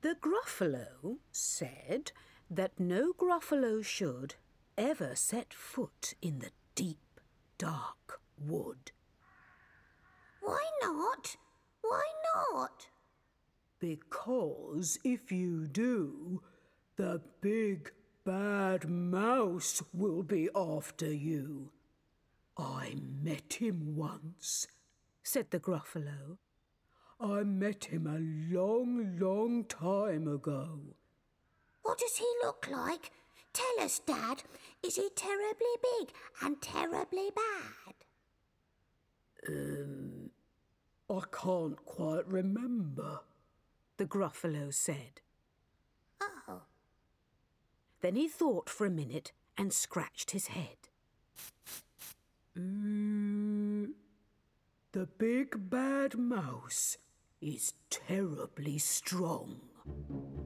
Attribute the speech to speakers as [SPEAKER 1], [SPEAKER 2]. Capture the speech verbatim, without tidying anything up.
[SPEAKER 1] The Gruffalo said that no Gruffalo should ever set foot in the deep, dark wood.
[SPEAKER 2] Why not? Why not?
[SPEAKER 3] Because if you do, the big bad mouse will be after you. I met him once,
[SPEAKER 1] said the Gruffalo.
[SPEAKER 3] I met him a long, long time ago.
[SPEAKER 2] What does he look like? Tell us, Dad. Is he terribly big and terribly bad?
[SPEAKER 3] Um, I can't quite remember,
[SPEAKER 1] the Gruffalo said.
[SPEAKER 2] Oh.
[SPEAKER 1] Then he thought for a minute and scratched his head.
[SPEAKER 3] Mm, the big bad mouse is terribly strong.